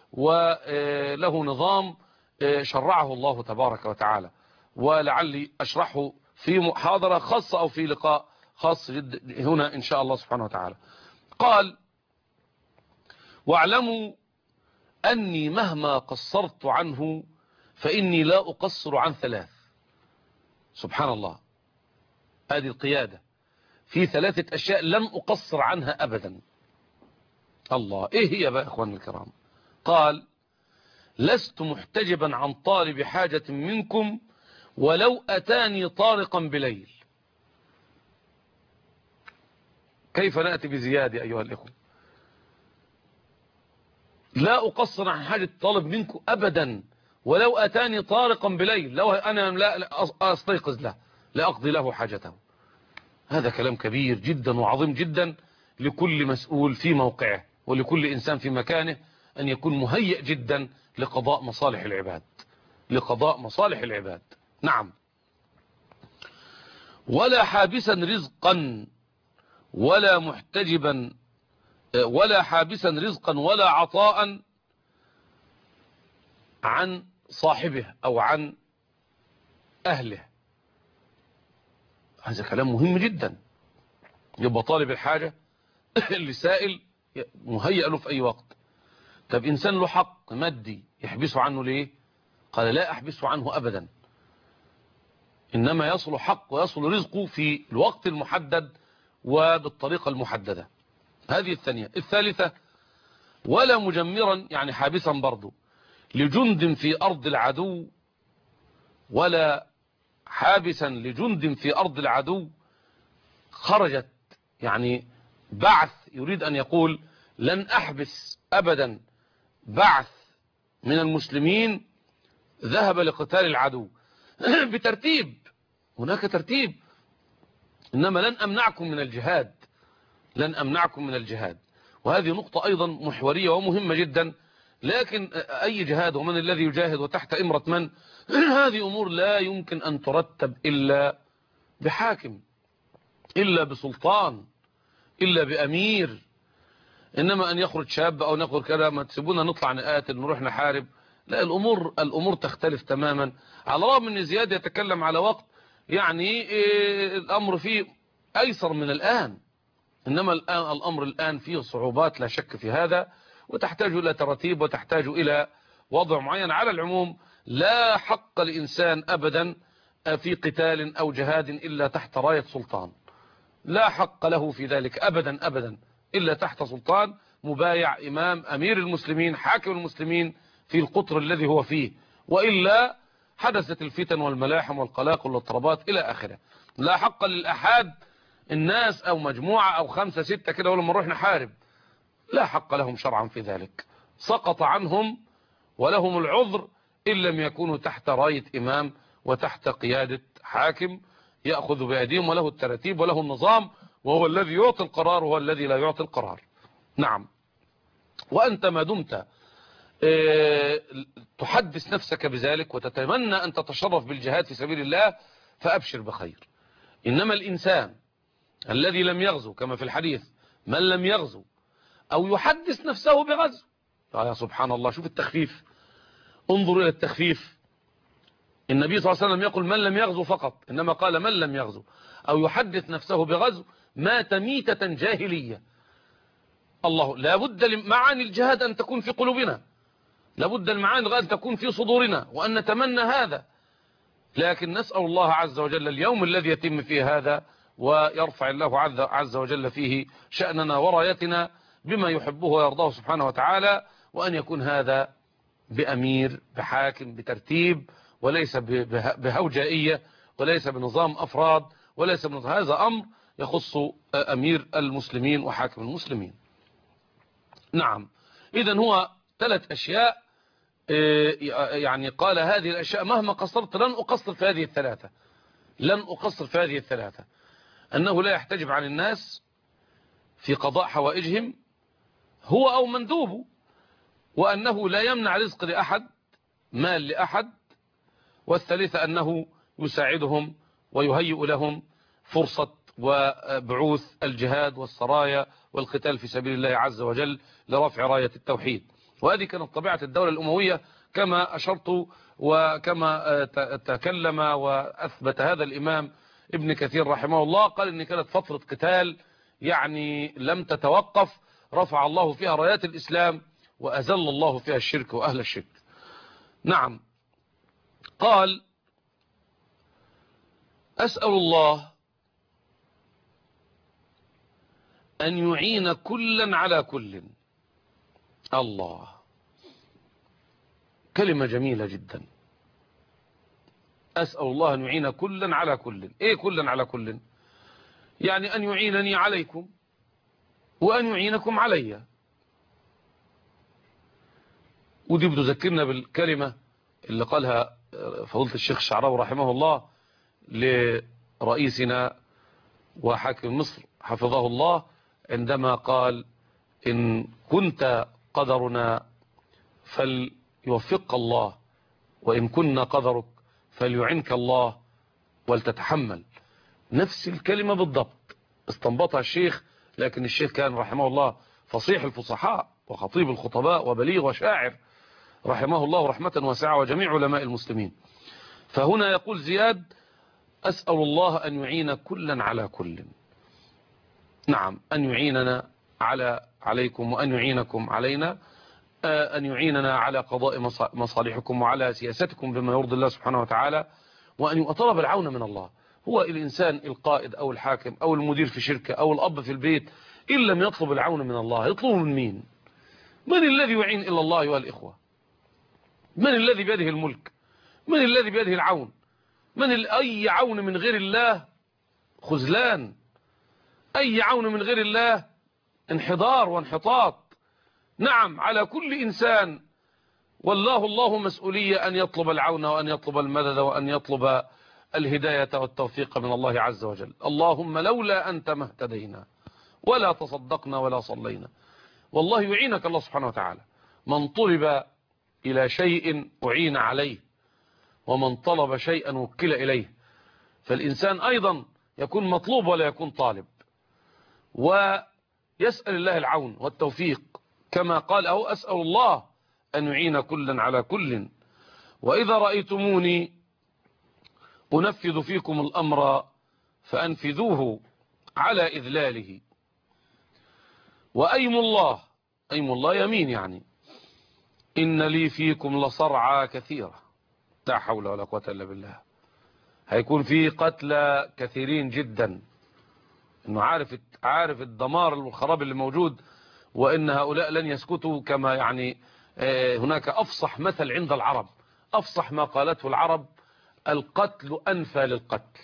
وله نظام شرعه الله تبارك وتعالى، ولعلي أشرحه في محاضرة خاصة أو في لقاء خاص جدا هنا إن شاء الله سبحانه وتعالى. قال: واعلموا أني مهما قصرت عنه فإني لا أقصر عن ثلاث. سبحان الله، هذه القيادة في ثلاثة أشياء لم أقصر عنها أبدا. الله، إيه هي بقى إخواني الكرام؟ قال لست محتجبا عن طالب حاجة منكم ولو أتاني طارقا بليل. كيف نأتي بزيادة أيها الإخوة؟ لا أقصر عن حاجة طالب منكم أبدا ولو أتاني طارقا بليل، لو أنا لا أستيقظ له لا أقضي له حاجته. هذا كلام كبير جدا وعظيم جدا لكل مسؤول في موقعه ولكل إنسان في مكانه أن يكون مهيئ جدا لقضاء مصالح العباد لقضاء مصالح العباد. نعم. ولا حابسا رزقا ولا محتجبا ولا حابسا رزقا ولا عطاء عن صاحبه أو عن أهله. هذا كلام مهم جدا. يبقى طالب الحاجة اللي سائل مهيئ له في أي وقت. طب إنسان له حق مادي يحبسه عنه ليه؟ قال لا أحبسه عنه أبدا، إنما يصل حق ويصل رزقه في الوقت المحدد وبالطريقة المحددة. هذه الثانية. الثالثة ولا مجمرا يعني حابسا برضه لجند في أرض العدو، ولا حابسا لجند في أرض العدو خرجت يعني بعث، يريد أن يقول لن أحبس أبدا بعث من المسلمين ذهب لقتال العدو بترتيب، هناك ترتيب، إنما لن أمنعكم من الجهاد لن أمنعكم من الجهاد. وهذه نقطة أيضا محورية ومهمة جدا. لكن أي جهاد ومن الذي يجاهد وتحت إمرة من؟ هذه أمور لا يمكن أن ترتب إلا بحاكم، إلا بسلطان، إلا بأمير. إنما أن يخرج شاب أو نخرج كذا ما تسيبونا نطلع نقاتل نروح نحارب، لا، الأمور الأمور تختلف تماما. على الرغم من زياد يتكلم على وقت يعني إيه الأمر فيه أيسر من الآن، إنما الآن الأمر الآن فيه صعوبات لا شك في هذا، وتحتاج إلى ترتيب وتحتاج إلى وضع معين. على العموم لا حق لإنسان أبدا في قتال أو جهاد إلا تحت راية سلطان، لا حق له في ذلك أبدا أبدا إلا تحت سلطان مبايع إمام أمير المسلمين حاكم المسلمين في القطر الذي هو فيه، وإلا حدثت الفتن والملاحم والقلاقل والاضطرابات إلى آخره. لا حق للأحد الناس أو مجموعة أو خمسة ستة كده ولما نروح نحارب، لا حق لهم شرعا في ذلك، سقط عنهم ولهم العذر إن لم يكونوا تحت راية إمام وتحت قيادة حاكم يأخذ بأيديهم وله الترتيب وله النظام، وهو الذي يعطي القرار وهو الذي لا يعطي القرار. نعم. وأنت ما دمت تحدث نفسك بذلك وتتمنى أن تتشرف بالجهاد في سبيل الله فأبشر بخير. إنما الإنسان الذي لم يغزو كما في الحديث من لم يغزو أو يحدث نفسه بغزو، يا سبحان الله، شوف التخفيف، انظروا إلى التخفيف. النبي صلى الله عليه وسلم يقول من لم يغزو فقط، إنما قال من لم يغزو أو يحدث نفسه بغزو مات ميتة جاهلية. الله، لابد معاني الجهاد أن تكون في قلوبنا، لابد المعاني أن تكون في صدورنا وأن نتمنى هذا. لكن نسأل الله عز وجل اليوم الذي يتم فيه هذا ويرفع الله عز وجل فيه شأننا ورايتنا بما يحبه ويرضاه سبحانه وتعالى، وأن يكون هذا بأمير بحاكم بترتيب وليس بهوجائية وليس بنظام أفراد وليس بنظام، هذا أمر يخص أمير المسلمين وحاكم المسلمين. نعم. إذن هو ثلاث أشياء، يعني قال هذه الأشياء مهما قصرت لن أقصر في هذه الثلاثة لن أقصر في هذه الثلاثة أنه لا يحتجب عن الناس في قضاء حوائجهم هو أو مندوبه، وأنه لا يمنع رزق لأحد مال لأحد، والثالثة أنه يساعدهم ويهيئ لهم فرصة وبعوث الجهاد والسرايا والقتال في سبيل الله عز وجل لرفع راية التوحيد. وهذه كانت طبيعة الدولة الأموية كما أشرت وكما تكلم وأثبت هذا الإمام ابن كثير رحمه الله، قال إن كانت فترة قتال يعني لم تتوقف، رفع الله فيها رايات الإسلام وأذل الله فيها الشرك وأهل الشرك. نعم. قال أسأل الله أن يعين كلا على كل. الله، كلمة جميلة جدا. أسأل الله أن يعين كلا على كل. إيه كلا على كل؟ يعني أن يعينني عليكم وأن يعينكم علي. ودي بتذكرنا بالكلمة اللي قالها فضيلة الشيخ الشعراوي رحمه الله لرئيسنا وحاكم مصر حفظه الله، عندما قال: إن كنت قدرنا فليوفقك الله، وإن كنا قدرك فليعنك الله ولتتحمل. نفس الكلمة بالضبط استنبطها الشيخ، لكن الشيخ كان رحمه الله فصيح الفصحاء وخطيب الخطباء وبليغ وشاعر رحمه الله رحمة واسعة، وجميع علماء المسلمين. فهنا يقول زياد: أسأل الله أن يعين كلا على كل. نعم، أن يعيننا على عليكم وأن يعينكم علينا، أن يعيننا على قضاء مصالحكم وعلى سياستكم بما يرضي الله سبحانه وتعالى، وأن يطلب العون من الله. هو الإنسان القائد أو الحاكم أو المدير في شركة أو الأب في البيت، إن لم يطلب العون من الله يطلبه من مين؟ من الذي يعين إلا الله أيها الإخوة؟ من الذي بيده الملك؟ من الذي بيده العون؟ من أي عون من غير الله خذلان، أي عون من غير الله انحدار وانحطاط. نعم، على كل إنسان والله الله مسؤولية أن يطلب العون وأن يطلب المدد وأن يطلب الهداية والتوفيق من الله عز وجل. اللهم لولا أنت ما اهتدينا ولا تصدقنا ولا صلينا. والله يعينك الله سبحانه وتعالى. من طلب إلى شيء أعين عليه، ومن طلب شيئا وكل إليه. فالإنسان أيضا يكون مطلوب ولا يكون طالب، ويسأل الله العون والتوفيق، كما قال: أو أسأل الله أن يعين كلا على كل. وإذا رأيتموني أنفذ فيكم الأمر فأنفذوه على إذلاله. وأيم الله، أيم الله يمين، يعني إن لي فيكم لصرعى كثيرة. لا حول ولا قوة إلا بالله. هيكون في قتلى كثيرين جدا، إنه عارف عارف الدمار والخراب اللي موجود، وإن هؤلاء لن يسكتوا. كما يعني هناك أفصح مثل عند العرب، أفصح ما قالته العرب: القتل أنفى للقتل.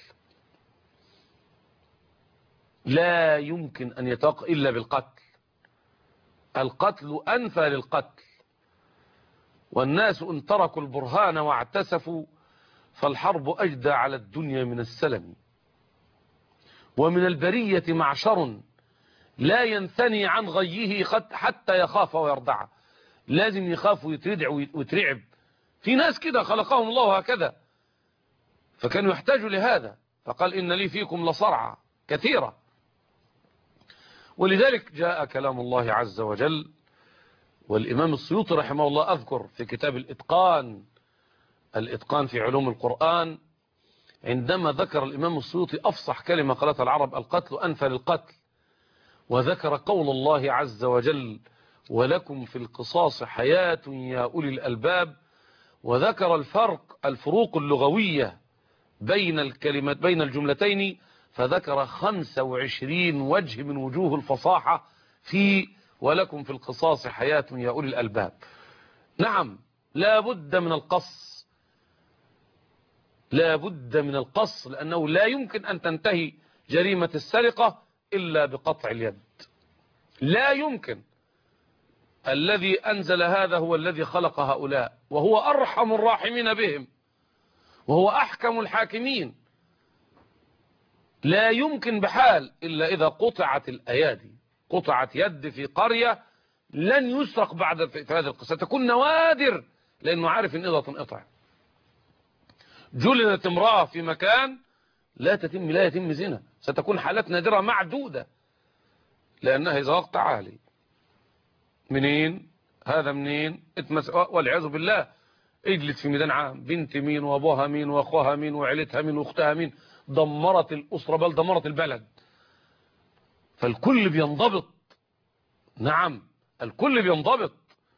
لا يمكن أن يتوقف إلا بالقتل. القتل أنفى للقتل. والناس إن تركوا البرهان واعتسفوا فالحرب أجدى على الدنيا من السلم. ومن البرية معشر لا ينثني عن غيه حتى يخاف ويردع. لازم يخاف ويتردع ويترعب. في ناس كده خلقهم الله هكذا، فكانوا يحتاجوا لهذا. فقال: إن لي فيكم لصرعى كثيرة. ولذلك جاء كلام الله عز وجل. والإمام السيوطي رحمه الله أذكر في كتاب الإتقان، الإتقان في علوم القرآن، عندما ذكر الإمام السيوطي أفصح كلمة قالتها العرب: القتل أنفى للقتل. وذكر قول الله عز وجل: ولكم في القصاص حياة يا أولي الألباب. وذكر الفرق الفروق اللغوية بين الكلمات بين الجملتين، فذكر خمسة وعشرين وجه من وجوه الفصاحة في ولكم في القصاص حياة يا أولي الألباب. نعم، لا بد من القص، لا بد من القص، لأنه لا يمكن أن تنتهي جريمة السرقة إلا بقطع اليد. لا يمكن. الذي أنزل هذا هو الذي خلق هؤلاء، وهو أرحم الراحمين بهم، وهو أحكم الحاكمين. لا يمكن بحال إلا إذا قطعت الأيادي. قطعت يد في قرية لن يسرق بعد في هذه القصة، تكون نوادر، لأنه عارف إن إذا تنقطع. جلدت امرأة في مكان لا تتم لا يتم زنا، ستكون حالات نادرة معدودة، لأنها إذا وقت عالي. منين هذا؟ منين؟ والعياذ بالله اجلت في ميدان عام، بنت مين وابوها مين واخوها مين وعيلتها مين واختها مين، دمرت الأسرة بل دمرت البلد. فالكل بينضبط. نعم، الكل بينضبط.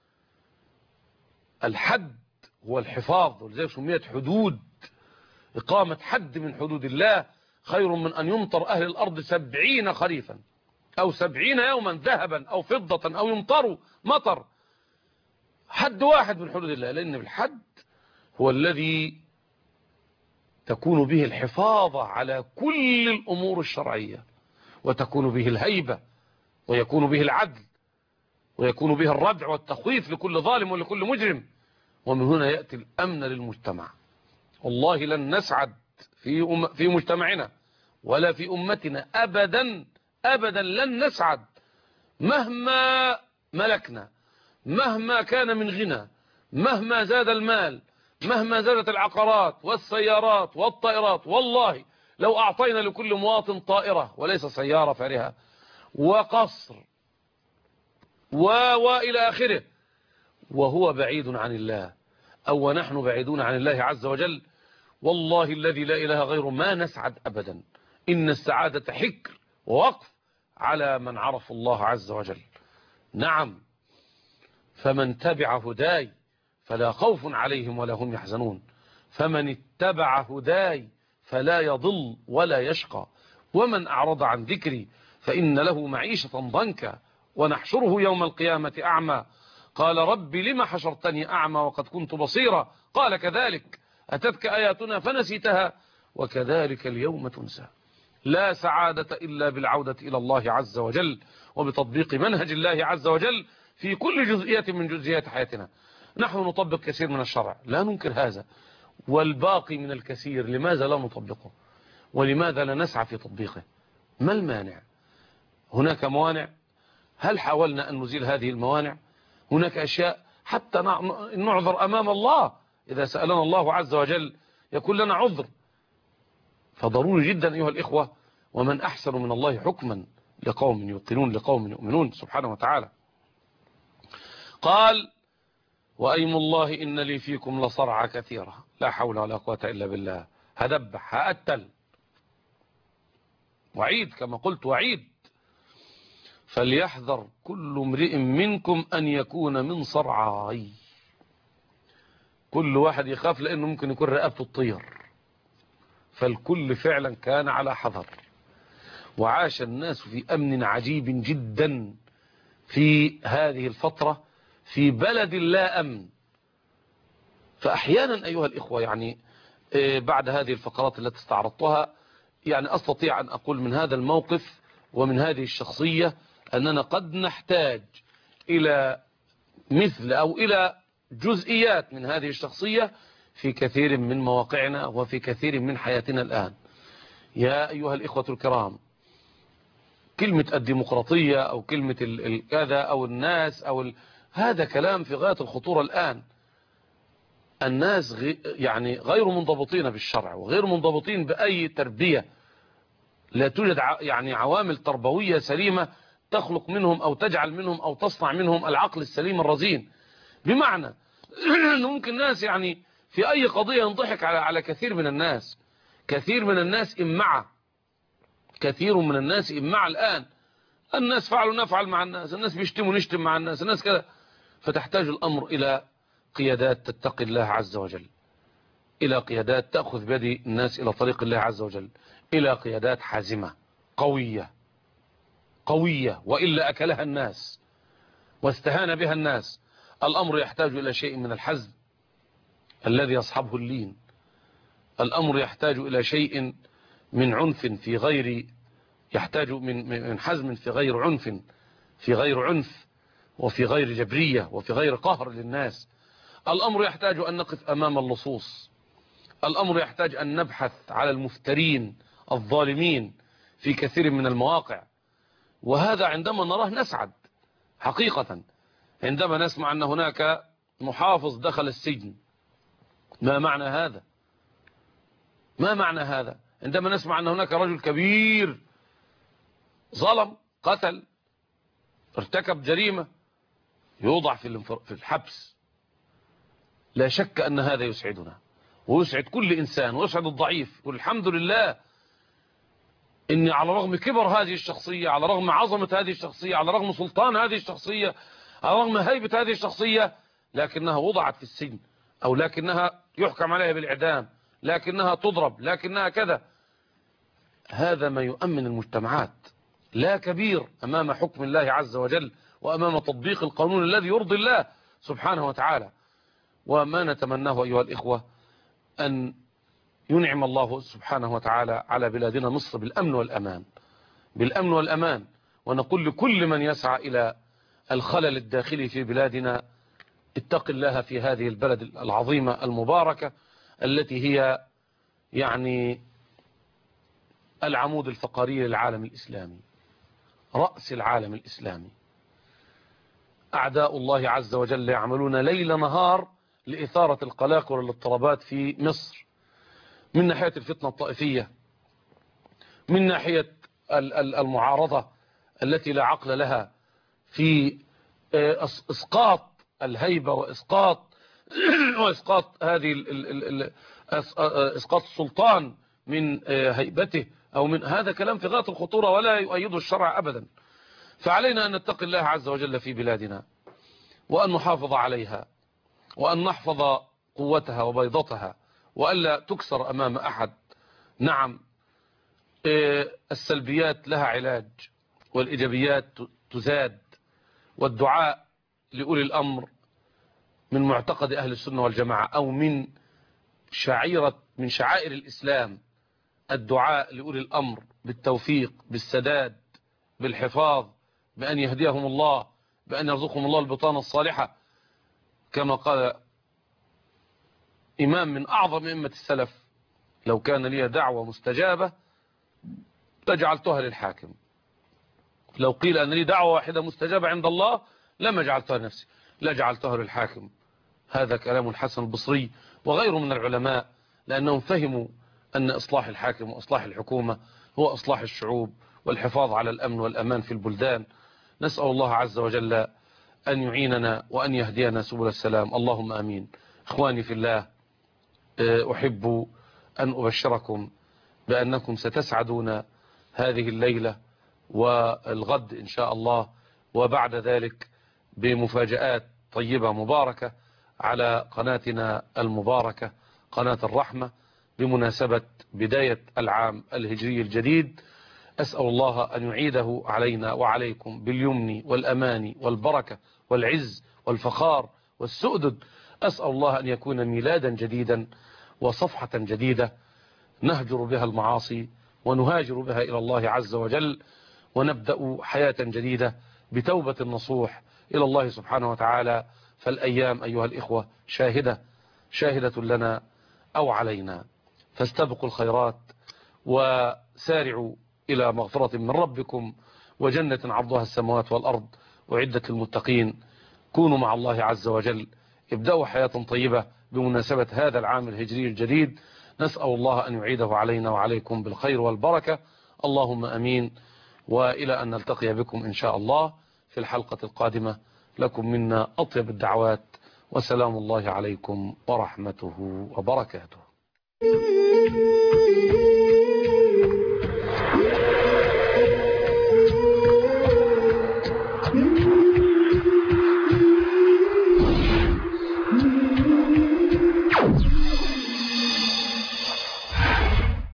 الحد هو الحفاظ، ولذلك سميت حدود. إقامة حد من حدود الله خير من أن يمطر أهل الأرض سبعين خريفا أو سبعين يوما ذهبا أو فضة أو يمطروا مطر. حد واحد من حدود الله، لأن الحد هو الذي تكون به الحفاظ على كل الأمور الشرعية، وتكون به الهيبة، ويكون به العدل، ويكون به الردع والتخويف لكل ظالم ولكل مجرم. ومن هنا يأتي الأمن للمجتمع. والله لن نسعد في أم في مجتمعنا ولا في أمتنا أبدا أبدا، لن نسعد مهما ملكنا، مهما كان من غنى، مهما زاد المال، مهما زادت العقارات والسيارات والطائرات. والله لو أعطينا لكل مواطن طائرة وليس سيارة فارهة وقصر و وإلى آخره، وهو بعيد عن الله أو نحن بعيدون عن الله عز وجل، والله الذي لا إله غيره ما نسعد أبدا. إن السعادة حكر ووقف على من عرف الله عز وجل. نعم، فمن تبع هداي فلا خوف عليهم ولا هم يحزنون، فمن اتبع هداي فلا يضل ولا يشقى، ومن أعرض عن ذكري فإن له معيشة ضنكا ونحشره يوم القيامة أعمى. قال رب لم حشرتني أعمى وقد كنت بصيرا؟ قال كذلك أتتك آياتنا فنسيتها وكذلك اليوم تنسى. لا سعادة إلا بالعودة إلى الله عز وجل وبتطبيق منهج الله عز وجل في كل جزئية من جزئيات حياتنا. نحن نطبق كثير من الشرع، لا ننكر هذا، والباقي من الكثير لماذا لا نطبقه؟ ولماذا لا نسعى في تطبيقه؟ ما المانع؟ هناك موانع؟ هل حاولنا أن نزيل هذه الموانع؟ هناك أشياء حتى نعذر أمام الله، إذا سألنا الله عز وجل يكون لنا عذر. فضروري جدا أيها الإخوة، ومن أحسن من الله حكما لقوم يوقنون لقوم يؤمنون سبحانه وتعالى. قال وأيم الله إن لي فيكم لصرعى كثيرة لا حول ولا قوة إلا بالله. هدبح هأتل، وعيد كما قلت وعيد. فليحذر كل امرئ منكم أن يكون من صرعاي. كل واحد يخاف لأنه ممكن يكون رقبته تطير، فالكل فعلا كان على حذر. وعاش الناس في أمن عجيب جدا في هذه الفترة في بلد لا أمن. فأحيانا أيها الإخوة يعني بعد هذه الفقرات التي استعرضتها يعني أستطيع أن أقول من هذا الموقف ومن هذه الشخصية أننا قد نحتاج إلى مثل أو إلى جزئيات من هذه الشخصية في كثير من مواقعنا وفي كثير من حياتنا الآن. يا أيها الإخوة الكرام، كلمة الديمقراطية أو كلمة الكذا أو الناس أو ال... هذا كلام في غاية الخطورة الآن. الناس غي... يعني غير منضبطين بالشرع وغير منضبطين بأي تربية. لا توجد ع... يعني عوامل تربوية سليمة تخلق منهم أو تجعل منهم أو تصنع منهم العقل السليم الرزين. بمعنى أنه ممكن ناس يعني في أي قضية ينضحك على على كثير من الناس. كثير من الناس إمعة، كثير من الناس إمعة الآن. الناس فعلوا نفعل مع الناس، الناس بيشتموا نشتم مع الناس، الناس كذا. فتحتاج الأمر إلى قيادات تتقي الله عز وجل، إلى قيادات تأخذ بيد الناس إلى طريق الله عز وجل، إلى قيادات حازمة قوية قوية، وإلا أكلها الناس واستهان بها الناس. الأمر يحتاج إلى شيء من الحزم الذي يصحبه اللين. الأمر يحتاج إلى شيء من عنف في غير يحتاج من من حزم في غير عنف، في غير عنف وفي غير جبرية وفي غير قهر للناس. الأمر يحتاج أن نقف أمام اللصوص. الأمر يحتاج أن نبحث على المفترين الظالمين في كثير من المواقع. وهذا عندما نراه نسعد حقيقة. عندما نسمع أن هناك محافظ دخل السجن، ما معنى هذا؟ ما معنى هذا؟ عندما نسمع أن هناك رجل كبير ظلم، قتل، ارتكب جريمة، يوضع في الحبس، لا شك أن هذا يسعدنا ويسعد كل إنسان ويسعد الضعيف. والحمد لله إني على رغم كبر هذه الشخصية، على رغم عظمة هذه الشخصية، على رغم سلطان هذه الشخصية، على رغم هيبة هذه الشخصية، لكنها وضعت في السجن، أو لكنها يحكم عليها بالإعدام، لكنها تضرب، لكنها كذا. هذا ما يؤمن المجتمعات. لا كبير أمام حكم الله عز وجل وأمام تطبيق القانون الذي يرضي الله سبحانه وتعالى. وما نتمناه أيها الإخوة أن ينعم الله سبحانه وتعالى على بلادنا مصر بالأمن والأمان، بالأمن والأمان. ونقول لكل من يسعى إلى الخلل الداخلي في بلادنا اتق الله في هذه البلد العظيمة المباركة التي هي يعني العمود الفقري للعالم الإسلامي، رأس العالم الإسلامي. أعداء الله عز وجل يعملون ليل نهار لإثارة القلاقل والاضطرابات في مصر، من ناحية الفتنة الطائفية، من ناحية المعارضة التي لا عقل لها في إسقاط الهيبة وإسقاط وإسقاط هذه إسقاط السلطان من هيبته، أو من هذا كلام في غاية الخطورة ولا يؤيده الشرع أبدا. فعلينا أن نتقي الله عز وجل في بلادنا، وأن نحافظ عليها، وأن نحفظ قوتها وبيضتها، وألا تكسر أمام أحد. نعم، السلبيات لها علاج والإيجابيات تزاد، والدعاء لأولي الأمر من معتقد أهل السنة والجماعة، أو من شعيرة من شعائر الإسلام، الدعاء لأولي الأمر بالتوفيق، بالسداد، بالحفاظ، بأن يهديهم الله، بأن يرزقهم الله البطانة الصالحة، كما قال إمام من أعظم أئمة السلف: لو كان لي دعوة مستجابة لجعلتها للحاكم. لو قيل أن لي دعوة واحدة مستجابة عند الله لما جعلتها لنفسي، لجعلتها للحاكم. هذا كلام الحسن البصري وغيره من العلماء، لأنهم فهموا أن إصلاح الحاكم وإصلاح الحكومة هو إصلاح الشعوب والحفاظ على الأمن والأمان في البلدان. نسأل الله عز وجل أن يعيننا وأن يهدينا سبل السلام، اللهم آمين. إخواني في الله، أحب أن أبشركم بأنكم ستسعدون هذه الليلة والغد إن شاء الله، وبعد ذلك بمفاجآت طيبة مباركة على قناتنا المباركة قناة الرحمة بمناسبة بداية العام الهجري الجديد. أسأل الله أن يعيده علينا وعليكم باليمن والأمان والبركة والعز والفخار والسؤدد. أسأل الله أن يكون ميلادا جديدا وصفحة جديدة نهجر بها المعاصي ونهاجر بها إلى الله عز وجل، ونبدأ حياة جديدة بتوبة نصوح إلى الله سبحانه وتعالى. فالأيام أيها الإخوة شاهدة شاهدة لنا أو علينا، فاستبقوا الخيرات وسارعوا إلى مغفرة من ربكم وجنة عرضها السماوات والأرض أعدت للمتقين. كونوا مع الله عز وجل، ابدأوا حياة طيبة بمناسبة هذا العام الهجري الجديد. نسأل الله أن يعيده علينا وعليكم بالخير والبركة، اللهم أمين. وإلى أن نلتقي بكم إن شاء الله في الحلقة القادمة، لكم منا أطيب الدعوات، وسلام الله عليكم ورحمته وبركاته.